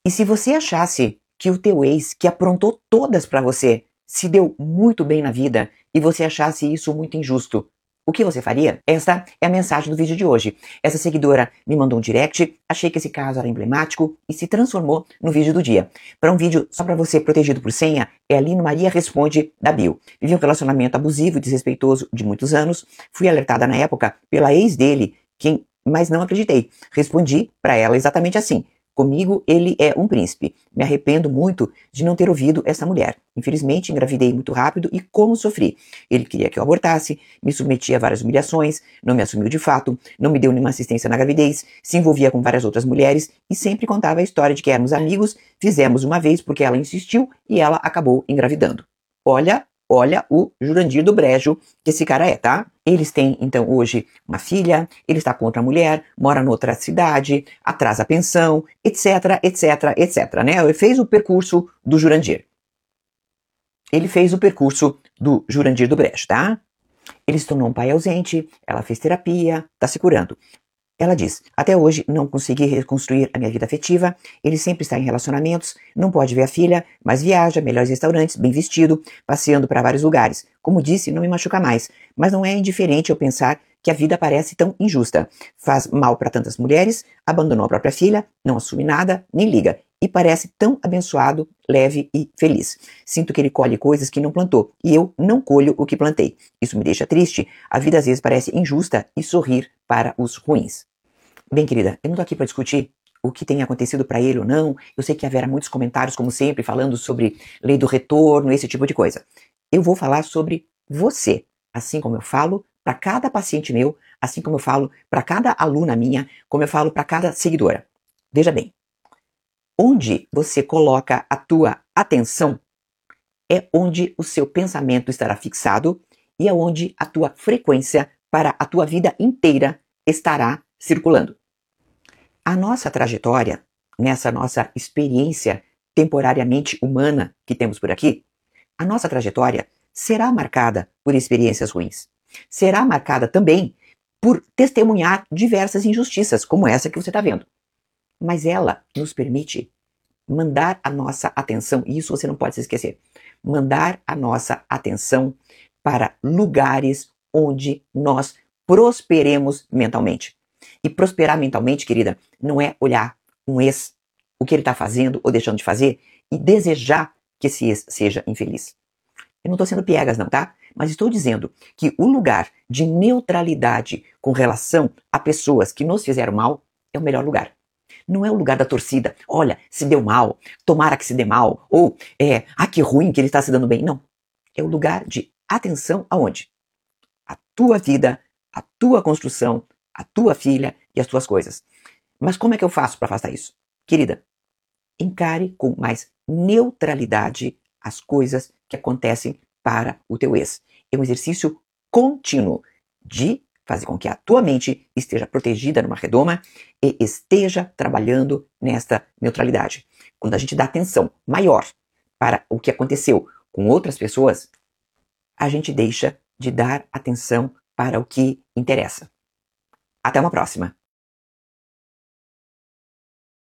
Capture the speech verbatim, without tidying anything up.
E se você achasse que o teu ex, que aprontou todas pra você, se deu muito bem na vida e você achasse isso muito injusto, o que você faria? Esta é a mensagem do vídeo de hoje. Essa seguidora me mandou um direct, achei que esse caso era emblemático e se transformou no vídeo do dia. Para um vídeo só para você protegido por senha, é ali no Maria Responde da bio. Vivi um relacionamento abusivo e desrespeitoso de muitos anos, fui alertada na época pela ex dele, quem, mas não acreditei. Respondi para ela exatamente assim: comigo ele é um príncipe. Me arrependo muito de não ter ouvido essa mulher. Infelizmente, engravidei muito rápido e como sofri. Ele queria que eu abortasse, me submetia a várias humilhações, não me assumiu de fato, não me deu nenhuma assistência na gravidez, se envolvia com várias outras mulheres e sempre contava a história de que éramos amigos, fizemos uma vez porque ela insistiu e ela acabou engravidando. Olha, olha o Jurandir do Brejo que esse cara é, tá? Eles têm, então, hoje uma filha, ele está com outra mulher, mora noutra cidade, atrasa a pensão, etc, etc, etc, né? Ele fez o percurso do Jurandir. Ele fez o percurso do Jurandir do Brejo, tá? Ele se tornou um pai ausente, ela fez terapia, tá se curando. Ela diz: até hoje não consegui reconstruir a minha vida afetiva, ele sempre está em relacionamentos, não pode ver a filha, mas viaja, melhores restaurantes, bem vestido, passeando para vários lugares. Como disse, não me machuca mais, mas não é indiferente eu pensar que a vida parece tão injusta. Faz mal para tantas mulheres, abandonou a própria filha, não assume nada, nem liga. E parece tão abençoado, leve e feliz. Sinto que ele colhe coisas que não plantou, e eu não colho o que plantei. Isso me deixa triste, a vida às vezes parece injusta e sorrir para os ruins. Bem, querida, eu não tô aqui para discutir o que tem acontecido para ele ou não. Eu sei que haverá muitos comentários, como sempre, falando sobre lei do retorno, esse tipo de coisa. Eu vou falar sobre você, assim como eu falo para cada paciente meu, assim como eu falo para cada aluna minha, como eu falo para cada seguidora. Veja bem, onde você coloca a tua atenção é onde o seu pensamento estará fixado e é onde a tua frequência para a tua vida inteira estará circulando. A nossa trajetória, nessa nossa experiência temporariamente humana que temos por aqui, a nossa trajetória será marcada por experiências ruins. Será marcada também por testemunhar diversas injustiças, como essa que você está vendo. Mas ela nos permite mandar a nossa atenção, e isso você não pode se esquecer, mandar a nossa atenção para lugares onde nós prosperemos mentalmente. E prosperar mentalmente, querida, não é olhar um ex, o que ele está fazendo ou deixando de fazer, e desejar que esse ex seja infeliz. Eu não estou sendo piegas não, tá? Mas estou dizendo que o lugar de neutralidade com relação a pessoas que nos fizeram mal é o melhor lugar. Não é o lugar da torcida. Olha, se deu mal, tomara que se dê mal. Ou, é, ah, que ruim que ele está se dando bem. Não. É o lugar de atenção aonde? A tua vida, a tua construção, a tua filha e as tuas coisas. Mas como é que eu faço para afastar isso? Querida, encare com mais neutralidade as coisas que acontecem para o teu ex. É um exercício contínuo de fazer com que a tua mente esteja protegida numa redoma e esteja trabalhando nesta neutralidade. Quando a gente dá atenção maior para o que aconteceu com outras pessoas, a gente deixa de dar atenção para o que interessa. Até uma próxima!